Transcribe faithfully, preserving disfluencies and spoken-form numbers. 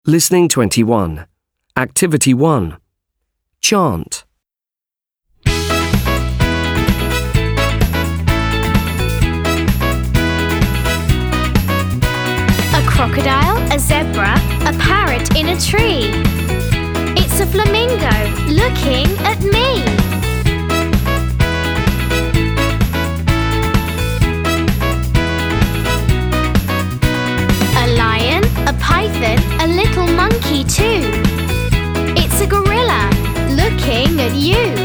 Listening twenty-one. Activity one. Chant. A crocodile, a zebra, a parrot in a tree. It's a flamingo looking at me. A lion, a python, a little monkey too. It's a gorilla looking at you.